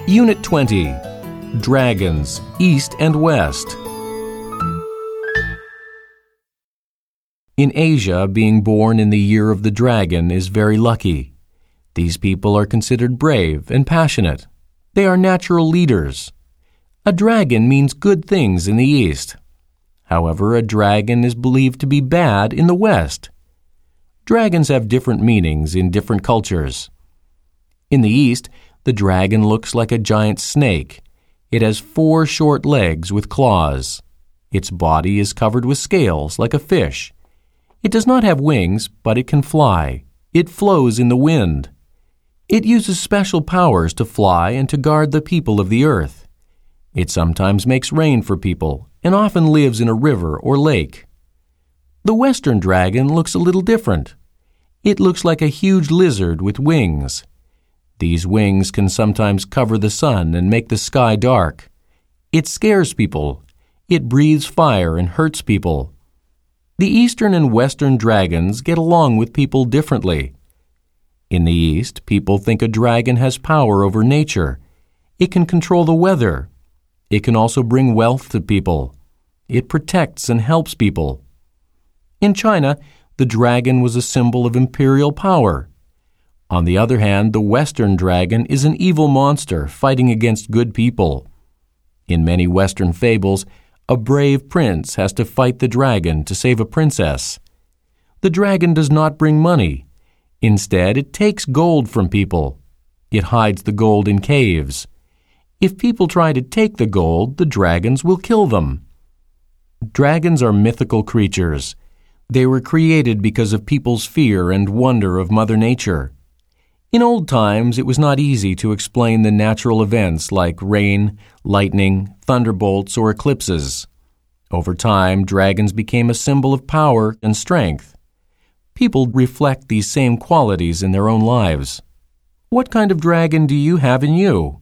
Unit 20. Dragons, East and West. In Asia, being born in the year of the dragon is very lucky. These people are considered brave and passionate. They are natural leaders. A dragon means good things in the East. However, a dragon is believed to be bad in the West. Dragons have different meanings in different cultures. In the East, the dragon looks like a giant snake. It has 4 short legs with claws. Its body is covered with scales like a fish. It does not have wings, but it can fly. It flows in the wind. It uses special powers to fly and to guard the people of the earth. It sometimes makes rain for people and often lives in a river or lake. The Western dragon looks a little different. It looks like a huge lizard with wings. These wings can sometimes cover the sun and make the sky dark. It scares people. It breathes fire and hurts people. The Eastern and Western dragons get along with people differently. In the East, people think a dragon has power over nature. It can control the weather. It can also bring wealth to people. It protects and helps people. In China, the dragon was a symbol of imperial power. On the other hand, the Western dragon is an evil monster fighting against good people. In many Western fables, a brave prince has to fight the dragon to save a princess. The dragon does not bring money. Instead, it takes gold from people. It hides the gold in caves. If people try to take the gold, the dragons will kill them. Dragons are mythical creatures. They were created because of people's fear and wonder of Mother Nature. In old times, it was not easy to explain the natural events like rain, lightning, thunderbolts, or eclipses. Over time, dragons became a symbol of power and strength. People reflect these same qualities in their own lives. What kind of dragon do you have in you?